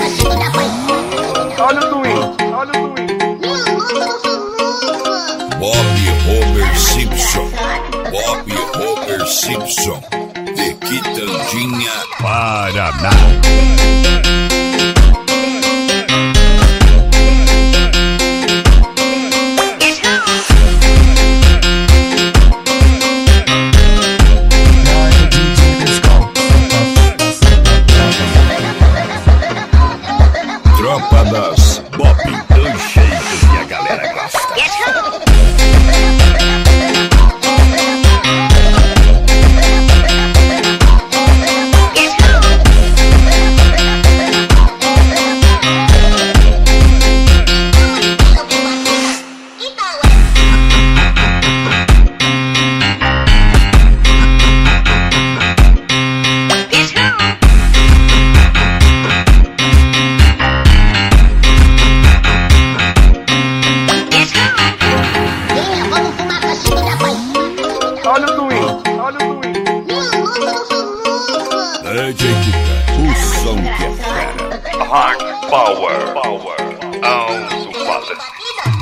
Olha o Twin, olha o Twin. Bob Homer Simpson, Bob Homer Simpson, de Quitandinha, Paraná. Tropa das Bob, dois jeitos e a galera gosta. Olha o Twin, olha o Twin. O som que é fera. Hard Power. Alto Quality.